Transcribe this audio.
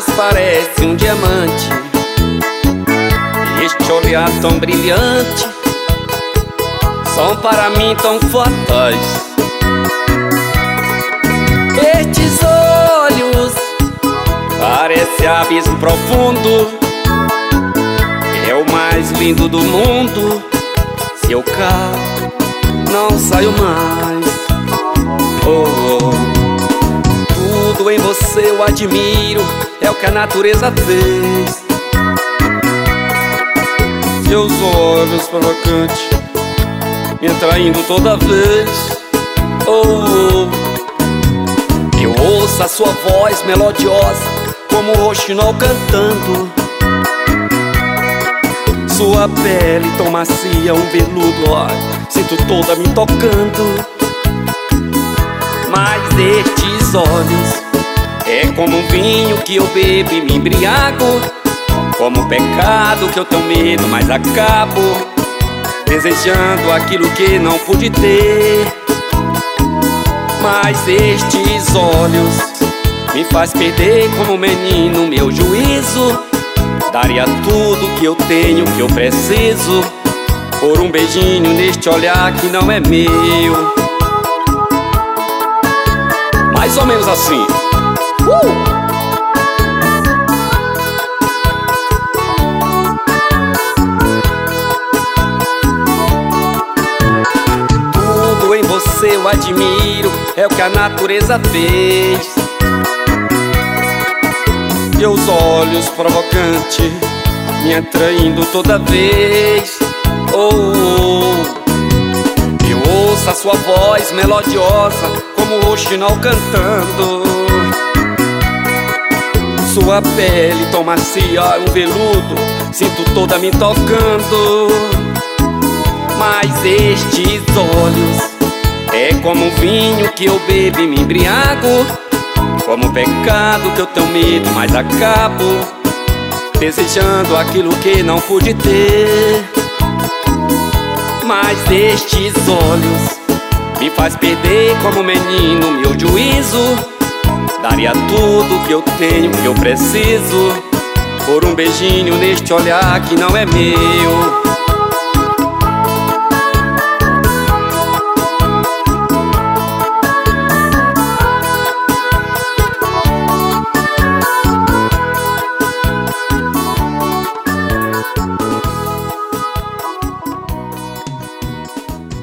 mas parece um diamante. Este olhar tão brilhante são para mim tão fatais. Estes olhos parece abismo profundo, é o mais lindo do mundo. Se eu caio, não saio mais. Oh, oh. Tudo em você eu admiro, é o que a natureza fez. Seus olhos provocantes me atraindo toda vez. Oh, oh. Eu ouço a sua voz melodiosa como o roxinol cantando. Sua pele tão macia, um veludo, ó, sinto toda me tocando. Mas estes olhos é como um vinho que eu bebo e me embriago, como um pecado que eu tenho medo, mas acabo desejando aquilo que não pude ter. Mas estes olhos me faz perder como um menino meu juízo. Daria tudo que eu tenho, que eu preciso, por um beijinho neste olhar que não é meu. Mais ou menos assim. Tudo em você eu admiro, é o que a natureza fez. Seus olhos provocantes me atraindo toda vez. Oh, oh. Eu ouço a sua voz melodiosa como o roxinol cantando. Sua pele tão macia, um veludo, sinto toda me tocando. Mas estes olhos é como um vinho que eu bebo e me embriago, como um pecado que eu tenho medo, mas acabo desejando aquilo que não pude ter. Mas estes olhos me faz perder como menino meu juízo. Daria tudo que eu tenho, que eu preciso, por um beijinho neste olhar que não é meu.